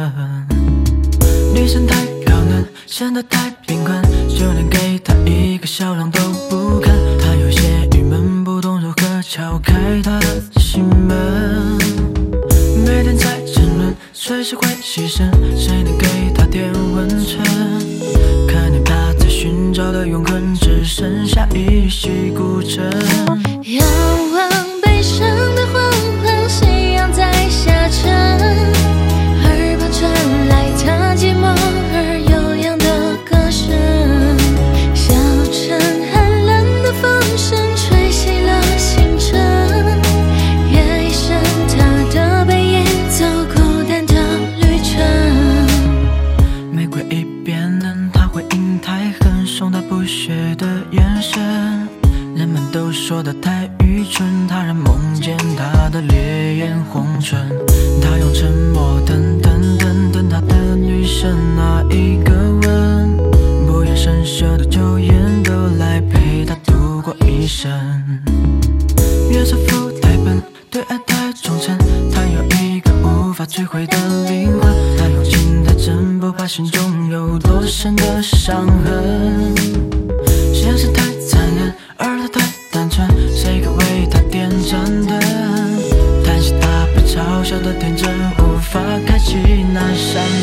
女生太刁难，显得太贫困，就连给她一个笑容都不肯。她有些郁闷，不懂如何敲开她的心门。每天在争论，随时会牺牲，谁能给她点温存？可怜她在寻找的永恒，只剩下一息孤枕。 遥望悲伤的黄昏，夕阳在下沉，耳旁传来她寂寞而悠扬的歌声。小城寒冷的风声吹熄了星辰，夜已深，她的背影走孤单的旅程。 玫瑰一边冷，她回应太狠，送她不屑的眼神。人们都说她太愚蠢，他人梦见她的烈焰红唇。他用沉默等她的女神那一个吻，不愿生锈的旧烟都来陪她度过一生。月色负太笨，对爱太忠诚，他有一个无法摧毁的灵魂。他用情太真，不怕心中有多深的伤痕。现实太残忍，而他太单纯，谁可为他点盏灯？叹息他被嘲笑的天真，无法开启那扇